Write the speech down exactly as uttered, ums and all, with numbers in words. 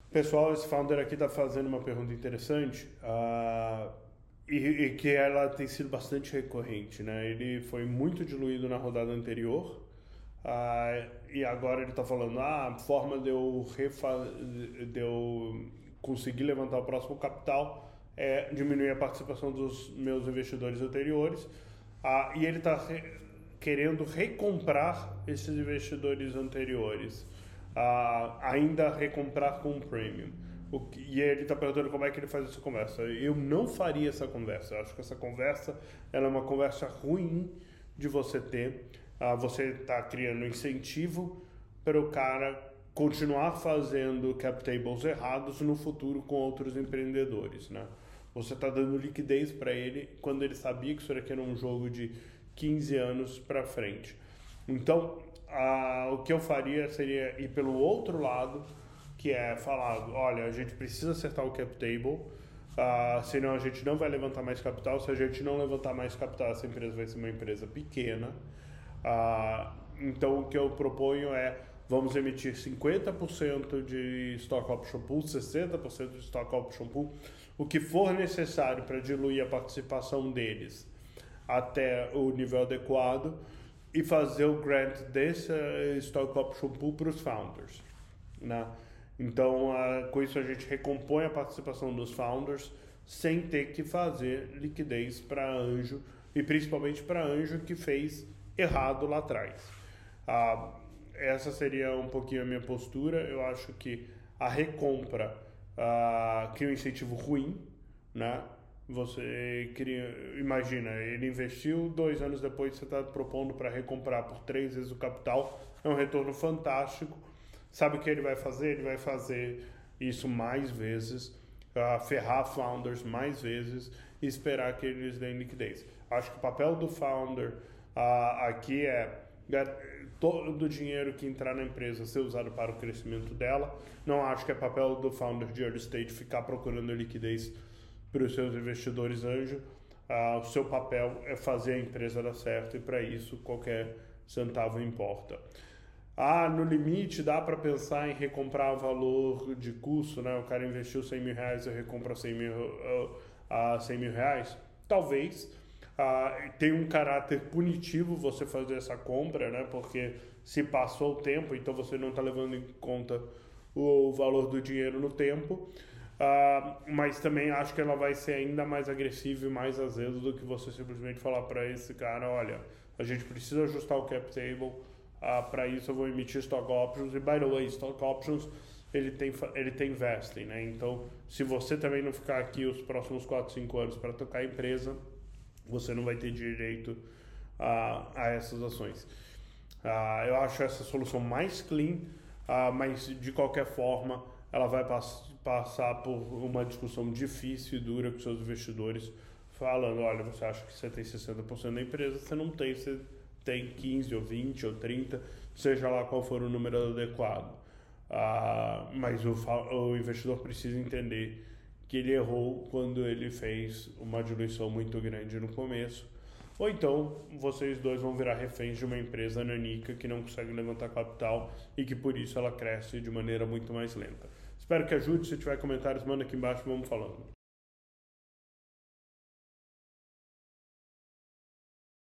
Pessoal, esse founder aqui está fazendo uma pergunta interessante, ah, e, e que ela tem sido bastante recorrente, né? Ele foi muito diluído na rodada anterior, ah, e agora ele está falando, ah, a forma de eu, refa de eu conseguir levantar o próximo capital é diminuir a participação dos meus investidores anteriores, ah, e ele está re querendo recomprar esses investidores anteriores. Uh, ainda recomprar com um premium. O que, e ele está perguntando como é que ele faz essa conversa. Eu não faria essa conversa. Eu acho que essa conversa ela é uma conversa ruim de você ter. Uh, você está criando incentivo para o cara continuar fazendo cap tables errados no futuro com outros empreendedores, né? Você está dando liquidez para ele quando ele sabia que isso aqui era um jogo de quinze anos para frente. Então, ah, o que eu faria seria ir pelo outro lado, que é falar, olha, a gente precisa acertar o cap table, ah, senão a gente não vai levantar mais capital. Se a gente não levantar mais capital, essa empresa vai ser uma empresa pequena. Ah, então, o que eu proponho é, vamos emitir cinquenta por cento de stock option pool, sessenta por cento de stock option pool, o que for necessário para diluir a participação deles até o nível adequado, e fazer o grant desse stock option pool para os founders, né? Então, uh, com isso a gente recompõe a participação dos founders sem ter que fazer liquidez para anjo, e principalmente para anjo que fez errado lá atrás. Uh, essa seria um pouquinho a minha postura. Eu acho que a recompra uh, cria um incentivo ruim, né? Você queria, imagina, ele investiu, dois anos depois você está propondo para recomprar por três vezes o capital, é um retorno fantástico. Sabe o que ele vai fazer? Ele vai fazer isso mais vezes, uh, ferrar founders mais vezes e esperar que eles deem liquidez. Acho que o papel do founder uh, aqui é todo o dinheiro que entrar na empresa ser usado para o crescimento dela. Não acho que é papel do founder de early stage ficar procurando liquidez para os seus investidores anjo. Ah, o seu papel é fazer a empresa dar certo, e para isso qualquer centavo importa. Ah, no limite dá para pensar em recomprar o valor de custo, né? O cara investiu cem mil reais e recompra cem mil, uh, cem mil reais? Talvez. Ah, tem um caráter punitivo você fazer essa compra, né? Porque se passou o tempo, então você não está levando em conta o valor do dinheiro no tempo. Uh, mas também acho que ela vai ser ainda mais agressiva e mais azedo do que você simplesmente falar para esse cara, olha, a gente precisa ajustar o cap table, uh, para isso eu vou emitir stock options. E by the way, stock options ele tem, ele tem vesting, né? Então, se você também não ficar aqui os próximos quatro, cinco anos para tocar a empresa, você não vai ter direito uh, a essas ações. Uh, eu acho essa solução mais clean, uh, mas de qualquer forma ela vai pass passar por uma discussão difícil e dura com seus investidores, falando, olha, você acha que você tem sessenta por cento da empresa, você não tem, você tem quinze ou vinte ou trinta, seja lá qual for o número adequado. Ah, mas o, o investidor precisa entender que ele errou quando ele fez uma diluição muito grande no começo, ou então vocês dois vão virar reféns de uma empresa nanica que não consegue levantar capital e que por isso ela cresce de maneira muito mais lenta. Espero que ajude. Se tiver comentários, manda aqui embaixo, vamos falando.